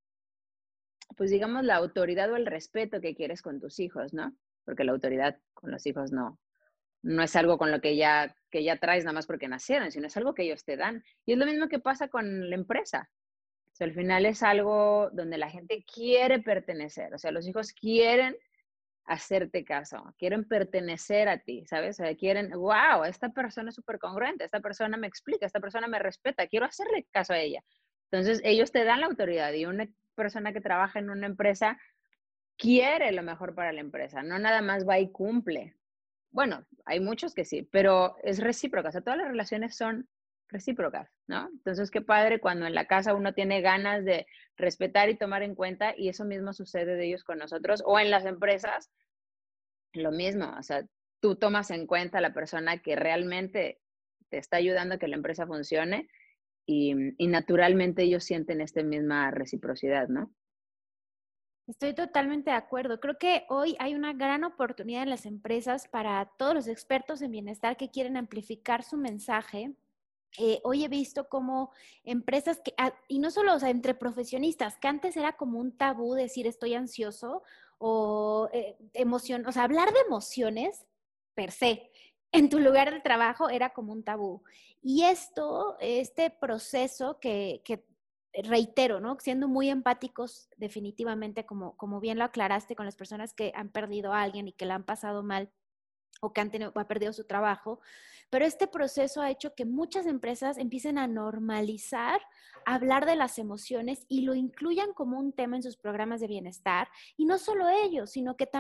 pues digamos, la autoridad o el respeto que quieres con tus hijos, ¿no? Porque la autoridad con los hijos no, no es algo con lo que ya, que ya traes nada más porque nacieron, sino es algo que ellos te dan. Y es lo mismo que pasa con la empresa. O sea, al final es algo donde la gente quiere pertenecer, o sea, los hijos quieren hacerte caso, quieren pertenecer a ti, ¿sabes? O sea, quieren, wow, esta persona es súper congruente, esta persona me explica, esta persona me respeta, quiero hacerle caso a ella. Entonces, ellos te dan la autoridad y una persona que trabaja en una empresa quiere lo mejor para la empresa, no nada más va y cumple. Bueno, hay muchos que sí, pero es recíproca, o sea, todas las relaciones son recíprocas, ¿no? Entonces, qué padre cuando en la casa uno tiene ganas de respetar y tomar en cuenta, y eso mismo sucede de ellos con nosotros, o en las empresas, lo mismo, o sea, tú tomas en cuenta a la persona que realmente te está ayudando a que la empresa funcione y, y naturalmente ellos sienten esta misma reciprocidad, ¿no? Estoy totalmente de acuerdo. Creo que hoy hay una gran oportunidad en las empresas para todos los expertos en bienestar que quieren amplificar su mensaje. Eh, hoy he visto como empresas que, ah, y no solo, o sea, entre profesionistas, que antes era como un tabú decir estoy ansioso o eh, emoción, o sea, hablar de emociones per se en tu lugar de trabajo era como un tabú. Y esto, este proceso que, que reitero, ¿no? Siendo muy empáticos definitivamente, como, como bien lo aclaraste con las personas que han perdido a alguien y que la han pasado mal o que han tenido, o ha perdido su trabajo, pero este proceso ha hecho que muchas empresas empiecen a normalizar hablar de las emociones y lo incluyan como un tema en sus programas de bienestar. Y no solo ellos, sino que también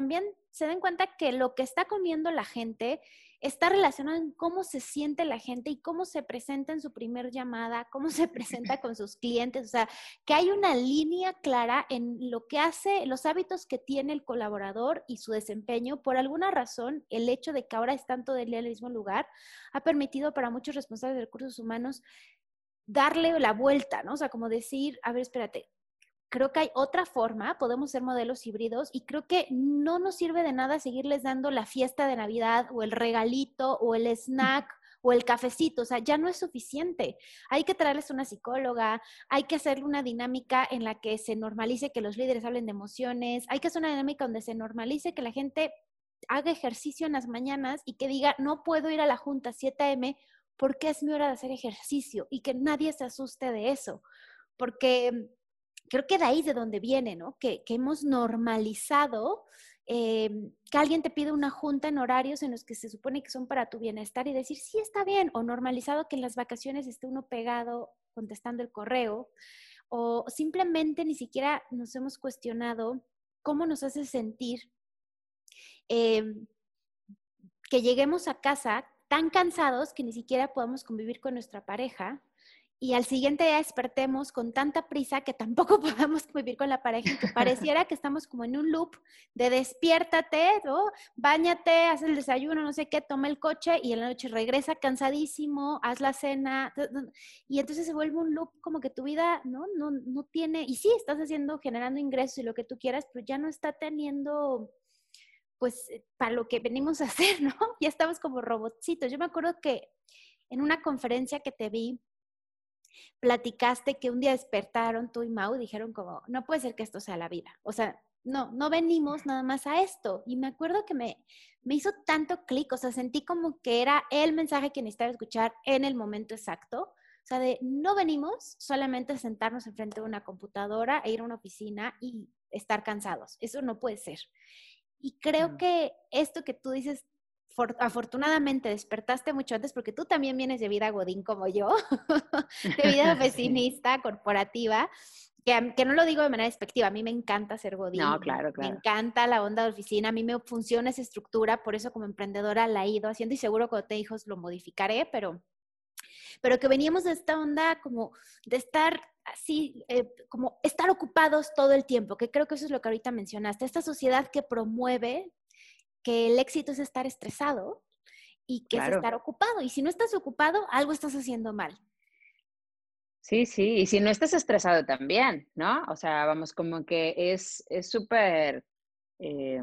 se den cuenta que lo que está comiendo la gente está relacionado en cómo se siente la gente y cómo se presenta en su primer llamada, cómo se presenta con sus clientes. O sea, que hay una línea clara en lo que hace, los hábitos que tiene el colaborador y su desempeño. Por alguna razón, el hecho de que ahora están todo el día en el mismo lugar ha permitido para muchos responsables de recursos humanos darle la vuelta, ¿no? O sea, como decir, a ver, espérate, creo que hay otra forma, podemos ser modelos híbridos y creo que no nos sirve de nada seguirles dando la fiesta de Navidad o el regalito o el snack o el cafecito, o sea, ya no es suficiente. Hay que traerles una psicóloga, hay que hacerle una dinámica en la que se normalice que los líderes hablen de emociones, hay que hacer una dinámica donde se normalice que la gente haga ejercicio en las mañanas y que diga, no puedo ir a la junta siete a eme porque es mi hora de hacer ejercicio y que nadie se asuste de eso, porque creo que de ahí es de donde viene, ¿no? Que, que hemos normalizado eh, que alguien te pide una junta en horarios en los que se supone que son para tu bienestar y decir, sí, está bien, o normalizado que en las vacaciones esté uno pegado contestando el correo, o simplemente ni siquiera nos hemos cuestionado cómo nos hace sentir eh, que lleguemos a casa tan cansados que ni siquiera podamos convivir con nuestra pareja y al siguiente día despertemos con tanta prisa que tampoco podamos convivir con la pareja y que pareciera que estamos como en un loop de despiértate, ¿no? Báñate, haz el desayuno, no sé qué, toma el coche y en la noche regresa cansadísimo, haz la cena y entonces se vuelve un loop como que tu vida no, no, no tiene, y sí, estás haciendo, generando ingresos y lo que tú quieras, pero ya no está teniendo pues para lo que venimos a hacer, ¿no? Ya estamos como robotcitos. Yo me acuerdo que en una conferencia que te vi, platicaste que un día despertaron tú y Mau y dijeron como, no puede ser que esto sea la vida. O sea, no, no venimos nada más a esto. Y me acuerdo que me, me hizo tanto clic, o sea, sentí como que era el mensaje que necesitaba escuchar en el momento exacto. O sea, de no venimos solamente a sentarnos enfrente de una computadora e ir a una oficina y estar cansados. Eso no puede ser. Y creo que esto que tú dices, for, afortunadamente despertaste mucho antes porque tú también vienes de vida godín como yo, de vida oficinista, sí, corporativa, que, que no lo digo de manera despectiva, a mí me encanta ser godín, No, claro, claro. Me encanta la onda de oficina, a mí me funciona esa estructura, por eso como emprendedora la he ido haciendo y seguro cuando te hijos lo modificaré, pero... pero que veníamos de esta onda como de estar así, eh, como estar ocupados todo el tiempo, que creo que eso es lo que ahorita mencionaste, esta sociedad que promueve que el éxito es estar estresado y que Claro. es estar ocupado, y si no estás ocupado, algo estás haciendo mal. Sí, sí, y si no estás estresado también, ¿no? O sea, vamos, como que es súper, eh,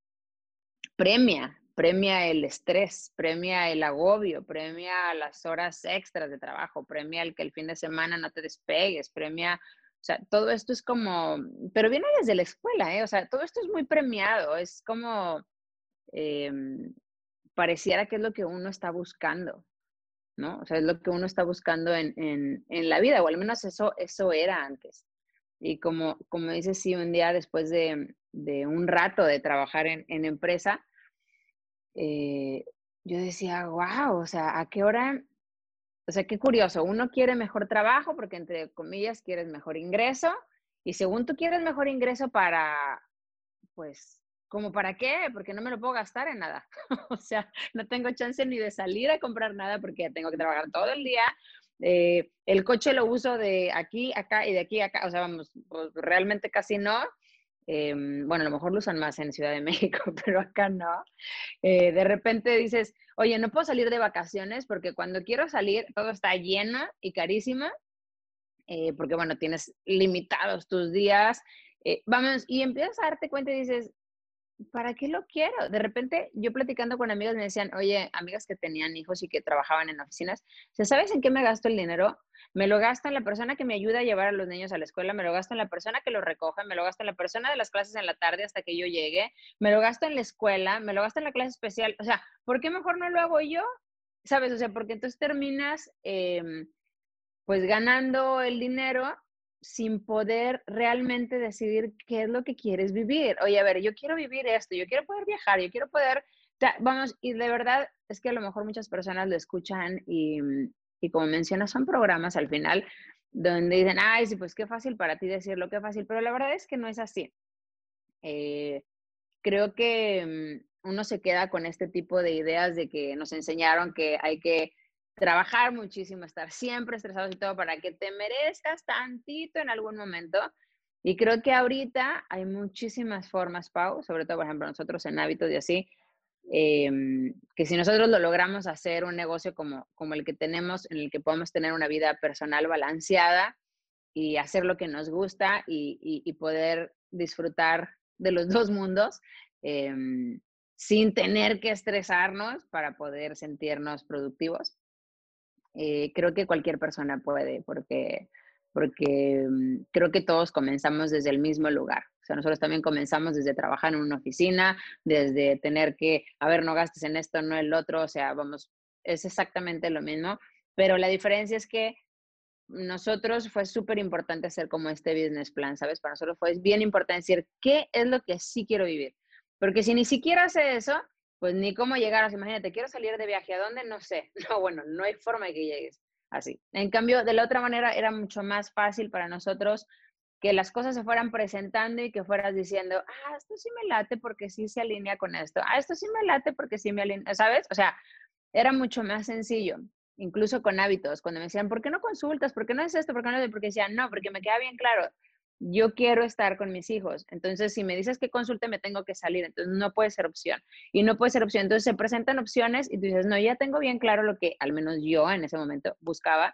premia, premia el estrés, premia el agobio, premia las horas extras de trabajo, premia el que el fin de semana no te despegues, premia, o sea, todo esto es como, pero viene desde la escuela, ¿eh? O sea, todo esto es muy premiado, es como, eh, pareciera que es lo que uno está buscando, ¿no? O sea, es lo que uno está buscando en, en, en la vida, o al menos eso, eso era antes. Y como, como dices, sí, un día después de, de un rato de trabajar en, en empresa, eh, yo decía, wow, o sea, ¿a qué hora? O sea, qué curioso, uno quiere mejor trabajo porque, entre comillas, quieres mejor ingreso, y según tú quieres mejor ingreso para, pues, ¿como para qué? Porque no me lo puedo gastar en nada. O sea, no tengo chance ni de salir a comprar nada porque tengo que trabajar todo el día. Eh, el coche lo uso de aquí, acá y de aquí a acá. O sea, vamos, pues, realmente casi no. Eh, bueno, a lo mejor lo usan más en Ciudad de México, pero acá no. Eh, de repente dices, oye, no puedo salir de vacaciones porque cuando quiero salir todo está lleno y carísimo, eh, porque, bueno, tienes limitados tus días. Eh, vamos, y empiezas a darte cuenta y dices, ¿para qué lo quiero? De repente, yo platicando con amigas me decían, oye, amigas que tenían hijos y que trabajaban en oficinas, ¿sabes en qué me gasto el dinero? Me lo gasto en la persona que me ayuda a llevar a los niños a la escuela, me lo gasto en la persona que los recoge, me lo gasto en la persona de las clases en la tarde hasta que yo llegue, me lo gasto en la escuela, me lo gasto en la clase especial. O sea, ¿por qué mejor no lo hago yo? ¿Sabes? O sea, porque entonces terminas, eh, pues, ganando el dinero sin poder realmente decidir qué es lo que quieres vivir. Oye, a ver, yo quiero vivir esto, yo quiero poder viajar, yo quiero poder, vamos, y de verdad es que a lo mejor muchas personas lo escuchan y, y como mencionas, son programas al final donde dicen, ay, sí, pues qué fácil para ti decirlo, qué fácil, pero la verdad es que no es así. Eh, creo que um, uno se queda con este tipo de ideas de que nos enseñaron que hay que trabajar muchísimo, estar siempre estresados y todo para que te merezcas tantito en algún momento. Y creo que ahorita hay muchísimas formas, Pau, sobre todo, por ejemplo, nosotros en hábitos y así, eh, que si nosotros lo logramos hacer un negocio como, como el que tenemos, en el que podemos tener una vida personal balanceada y hacer lo que nos gusta y, y, y poder disfrutar de los dos mundos, eh, sin tener que estresarnos para poder sentirnos productivos. Eh, creo que cualquier persona puede, porque, porque um, creo que todos comenzamos desde el mismo lugar. O sea, nosotros también comenzamos desde trabajar en una oficina, desde tener que, a ver, no gastes en esto, no el otro, o sea, vamos, es exactamente lo mismo, pero la diferencia es que nosotros fue súper importante hacer como este business plan, ¿sabes? Para nosotros fue bien importante decir, ¿qué es lo que sí quiero vivir? Porque si ni siquiera hace eso, pues ni cómo llegar, o sea, imagínate, quiero salir de viaje, ¿a dónde? No sé. No, bueno, no hay forma de que llegues así. En cambio, de la otra manera, era mucho más fácil para nosotros que las cosas se fueran presentando y que fueras diciendo, ah, esto sí me late porque sí se alinea con esto, ah, esto sí me late porque sí me alinea, ¿sabes? O sea, era mucho más sencillo, incluso con hábitos, cuando me decían, ¿por qué no consultas? ¿Por qué no es esto? ¿Por qué no? Porque decían, no, porque me queda bien claro, yo quiero estar con mis hijos, entonces si me dices que consulte me tengo que salir, entonces no puede ser opción, y no puede ser opción, entonces se presentan opciones y tú dices, no, ya tengo bien claro lo que al menos yo en ese momento buscaba,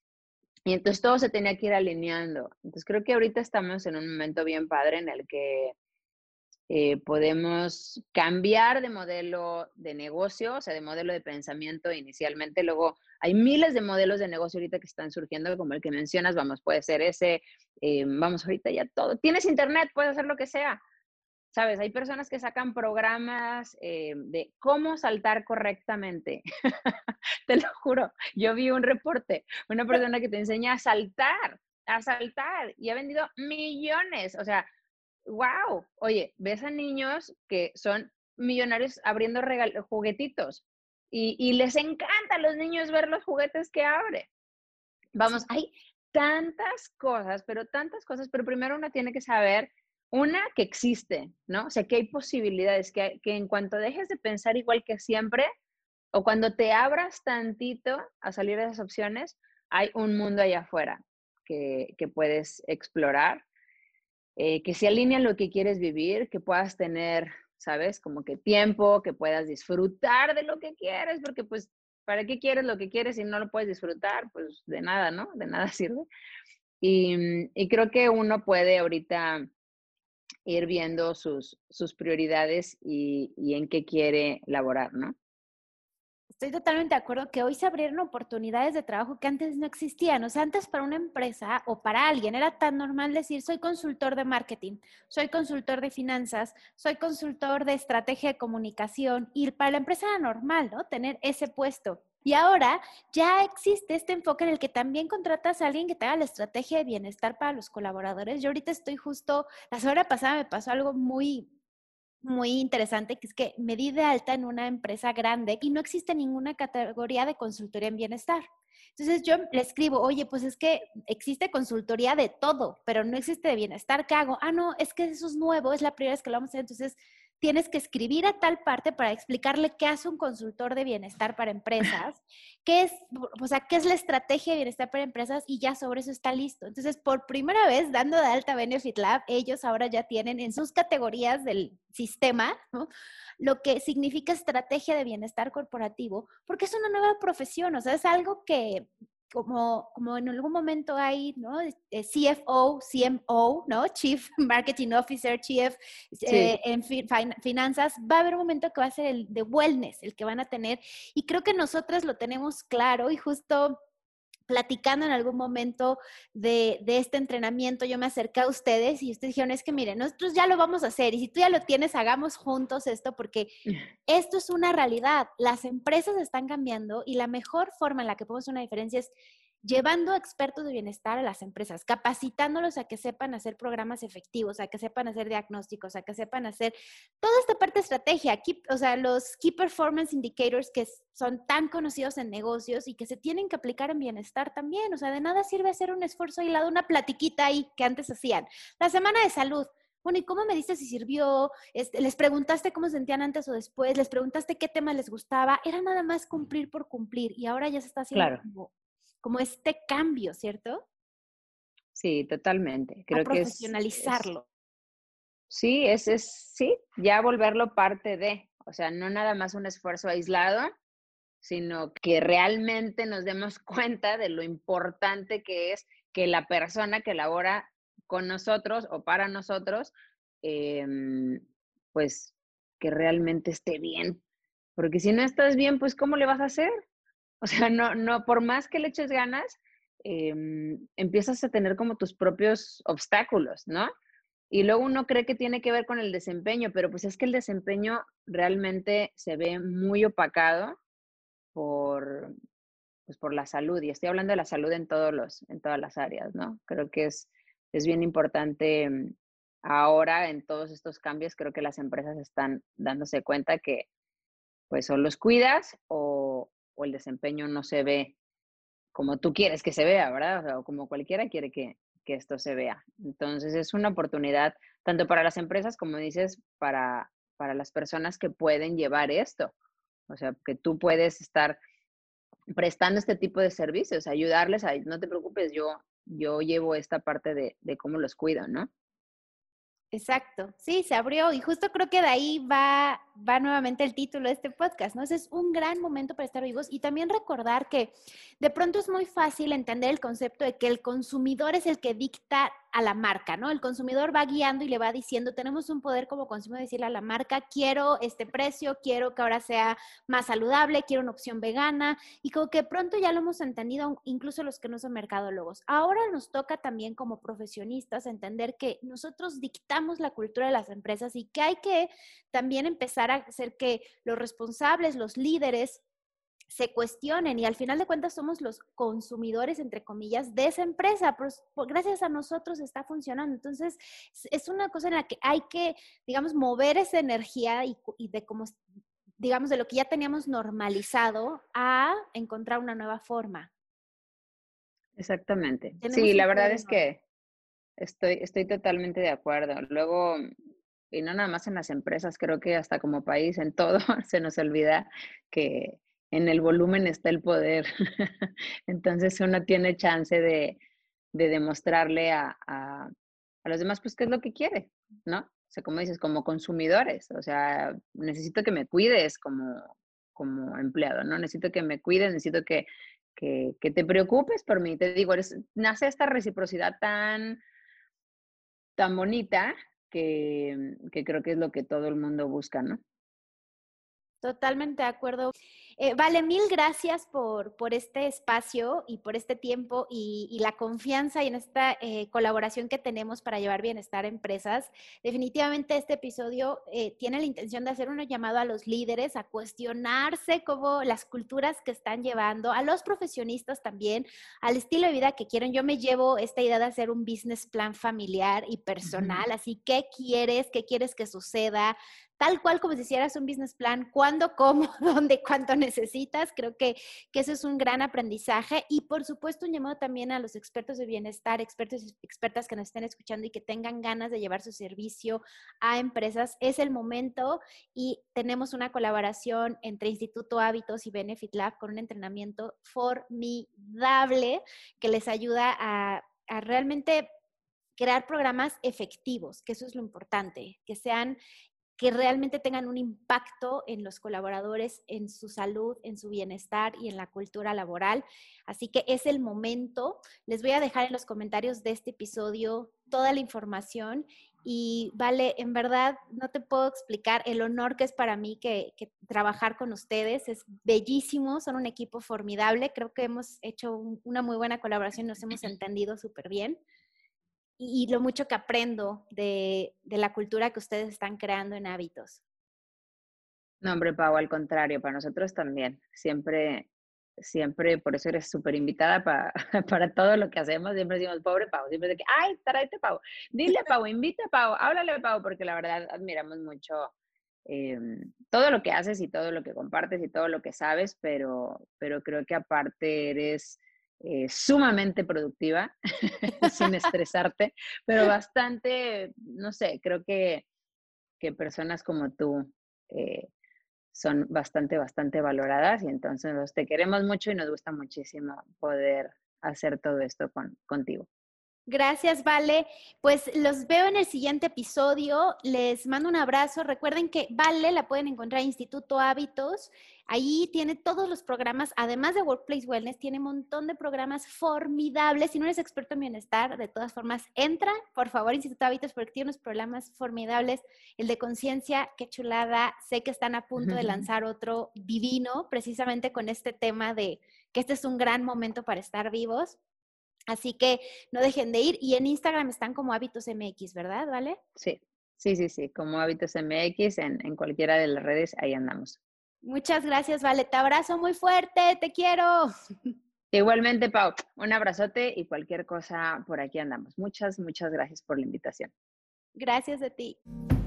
y entonces todo se tenía que ir alineando. Entonces creo que ahorita estamos en un momento bien padre en el que eh, podemos cambiar de modelo de negocio, o sea, de modelo de pensamiento inicialmente. Luego hay miles de modelos de negocio ahorita que están surgiendo, como el que mencionas, vamos, puede ser ese, eh, vamos, ahorita ya todo. Tienes internet, puedes hacer lo que sea. ¿Sabes? Hay personas que sacan programas eh, de cómo saltar correctamente. Te lo juro. Yo vi un reporte, una persona que te enseña a saltar, a saltar, y ha vendido millones. O sea, wow. Oye, ves a niños que son millonarios abriendo regal juguetitos y, y les encanta a los niños ver los juguetes que abre. Vamos, hay tantas cosas, pero tantas cosas, pero primero uno tiene que saber, una, que existe, ¿no? O sea, que hay posibilidades, que, que en cuanto dejes de pensar igual que siempre, o cuando te abras tantito a salir de esas opciones, hay un mundo allá afuera que, que puedes explorar, eh, que se alinea lo que quieres vivir, que puedas tener, ¿sabes? Como que tiempo, que puedas disfrutar de lo que quieres, porque pues, ¿para qué quieres lo que quieres si no lo puedes disfrutar? Pues de nada, ¿no? De nada sirve. Y, y creo que uno puede ahorita ir viendo sus, sus prioridades y, y en qué quiere laborar, ¿no? Estoy totalmente de acuerdo que hoy se abrieron oportunidades de trabajo que antes no existían. O sea, antes para una empresa o para alguien era tan normal decir, soy consultor de marketing, soy consultor de finanzas, soy consultor de estrategia de comunicación. Y para la empresa era normal, ¿no? Tener ese puesto. Y ahora ya existe este enfoque en el que también contratas a alguien que te haga la estrategia de bienestar para los colaboradores. Yo ahorita estoy justo, la semana pasada me pasó algo muy muy interesante, que es que me di de alta en una empresa grande y no existe ninguna categoría de consultoría en bienestar. Entonces yo le escribo, oye, pues es que existe consultoría de todo, pero no existe de bienestar. ¿Qué hago? Ah, no, es que eso es nuevo, es la primera vez que lo vamos a hacer. Entonces tienes que escribir a tal parte para explicarle qué hace un consultor de bienestar para empresas, qué es, o sea, qué es la estrategia de bienestar para empresas y ya sobre eso está listo. Entonces, por primera vez, dando de alta Benefit Lab, ellos ahora ya tienen en sus categorías del sistema, ¿no?, lo que significa estrategia de bienestar corporativo, porque es una nueva profesión, o sea, es algo que como, como en algún momento hay, ¿no?, C F O, C M O, ¿no?, Chief Marketing Officer, Chief eh, sí. en fin, fin, finanzas, va a haber un momento que va a ser el de wellness, el que van a tener, y creo que nosotros lo tenemos claro, y justo platicando en algún momento de, de este entrenamiento, yo me acerqué a ustedes y ustedes dijeron, es que miren, nosotros ya lo vamos a hacer y si tú ya lo tienes, hagamos juntos esto porque esto es una realidad. Las empresas están cambiando y la mejor forma en la que podemos hacer una diferencia es llevando expertos de bienestar a las empresas, capacitándolos a que sepan hacer programas efectivos, a que sepan hacer diagnósticos, a que sepan hacer toda esta parte de estrategia, keep, o sea, los Key Performance Indicators que son tan conocidos en negocios y que se tienen que aplicar en bienestar también. O sea, de nada sirve hacer un esfuerzo aislado, una platiquita ahí que antes hacían. La semana de salud. Bueno, ¿y cómo me diste si sirvió? Este, ¿les preguntaste cómo se sentían antes o después? ¿Les preguntaste qué tema les gustaba? Era nada más cumplir por cumplir y ahora ya se está haciendo Claro, como, como este cambio, ¿cierto? sí, totalmente. A Creo que es, es profesionalizarlo. sí, es, es, sí, ya volverlo parte de, o sea, no nada más un esfuerzo aislado, sino que realmente nos demos cuenta de lo importante que es que la persona que labora con nosotros o para nosotros, em, pues que realmente esté bien. Porque si no estás bien, pues ¿cómo le vas a hacer? O sea, no, no, por más que le eches ganas, em, empiezas a tener como tus propios obstáculos, ¿no? Y luego uno cree que tiene que ver con el desempeño, pero pues es que el desempeño realmente se ve muy opacado por, pues por la salud, y estoy hablando de la salud en todos los, en todas las áreas, ¿no? Creo que es, es bien importante mm, ahora en todos estos cambios, creo que las empresas están dándose cuenta que pues o los cuidas o, o el desempeño no se ve como tú quieres que se vea, ¿verdad? O sea, o como cualquiera quiere que, que esto se vea. Entonces es una oportunidad tanto para las empresas como dices, para, para las personas que pueden llevar esto. O sea, que tú puedes estar prestando este tipo de servicios, ayudarles a, no te preocupes, yo, yo llevo esta parte de, de cómo los cuido, ¿no? Exacto, sí, se abrió y justo creo que de ahí va, va nuevamente el título de este podcast, ¿no? Ese es un gran momento para estar vivos y también recordar que de pronto es muy fácil entender el concepto de que el consumidor es el que dicta a la marca, ¿no? El consumidor va guiando y le va diciendo, tenemos un poder como consumidor de decirle a la marca, quiero este precio, quiero que ahora sea más saludable, quiero una opción vegana y como que pronto ya lo hemos entendido, incluso los que no son mercadólogos. Ahora nos toca también como profesionistas entender que nosotros dictamos la cultura de las empresas y que hay que también empezar a hacer que los responsables, los líderes, se cuestionen y al final de cuentas somos los consumidores, entre comillas, de esa empresa, pues, pues gracias a nosotros está funcionando. Entonces, es una cosa en la que hay que, digamos, mover esa energía y, y de cómo, digamos, de lo que ya teníamos normalizado a encontrar una nueva forma. Exactamente. Sí, Tenemos un la verdad poder es enorme. que estoy, estoy totalmente de acuerdo. Luego, y no nada más en las empresas, creo que hasta como país, en todo, se nos olvida que en el volumen está el poder. Entonces uno tiene chance de, de demostrarle a, a, a los demás, pues, qué es lo que quiere, ¿no? O sea, como dices, como consumidores, o sea, necesito que me cuides como, como empleado, ¿no? Necesito que me cuides, necesito que, que, que te preocupes por mí. Te digo, eres, nace esta reciprocidad tan, tan bonita que, que creo que es lo que todo el mundo busca, ¿no? Totalmente de acuerdo. Eh, vale, mil gracias por, por este espacio y por este tiempo y, y la confianza y en esta eh, colaboración que tenemos para llevar bienestar a empresas. Definitivamente este episodio eh, tiene la intención de hacer un llamado a los líderes a cuestionarse cómo las culturas que están llevando, a los profesionistas también, al estilo de vida que quieren. Yo me llevo esta idea de hacer un business plan familiar y Ujú. personal, así, ¿qué quieres? ¿Qué quieres que suceda? Tal cual como si hicieras un business plan, cuándo, cómo, dónde, cuánto necesitas. Creo que, que eso es un gran aprendizaje y por supuesto un llamado también a los expertos de bienestar, expertos y expertas que nos estén escuchando y que tengan ganas de llevar su servicio a empresas. Es el momento y tenemos una colaboración entre Instituto Hábitos y Benefit Lab con un entrenamiento formidable que les ayuda a, a realmente crear programas efectivos, que eso es lo importante, que sean que realmente tengan un impacto en los colaboradores, en su salud, en su bienestar y en la cultura laboral. Así que es el momento. Les voy a dejar en los comentarios de este episodio toda la información y vale, en verdad no te puedo explicar el honor que es para mí que, que trabajar con ustedes. Es bellísimo, son un equipo formidable. Creo que hemos hecho un, una muy buena colaboración, nos hemos entendido súper bien y, y lo mucho que aprendo de, de la cultura que ustedes están creando en hábitos. No, hombre, Pau, al contrario, para nosotros también. Siempre, siempre, por eso eres súper invitada para, para todo lo que hacemos. Siempre decimos, pobre Pau, siempre de que, ay, tráete Pau, dile a Pau, invita a Pau, háblale a Pau, porque la verdad admiramos mucho eh, todo lo que haces y todo lo que compartes y todo lo que sabes, pero, pero creo que aparte eres eh, sumamente productiva, sin estresarte, pero bastante, no sé, creo que, que personas como tú eh, son bastante, bastante valoradas y entonces nos te queremos mucho y nos gusta muchísimo poder hacer todo esto con, contigo. Gracias, Vale. Pues los veo en el siguiente episodio. Les mando un abrazo. Recuerden que Vale la pueden encontrar en Instituto Hábitos. Ahí tiene todos los programas, además de Workplace Wellness, tiene un montón de programas formidables. Si no eres experto en bienestar, de todas formas, entra, por favor, Instituto Hábitos, porque tiene unos programas formidables. El de conciencia, qué chulada. Sé que están a punto de lanzar otro divino, precisamente con este tema de que este es un gran momento para estar vivos. Así que no dejen de ir. Y en Instagram están como Hábitos M X, ¿verdad? ¿Vale? Sí, sí, sí, sí, como Hábitos M X, en, en cualquiera de las redes, ahí andamos. Muchas gracias, Vale. Te abrazo muy fuerte. Te quiero. Igualmente, Pau, un abrazote y cualquier cosa por aquí andamos. Muchas, muchas gracias por la invitación. Gracias a ti.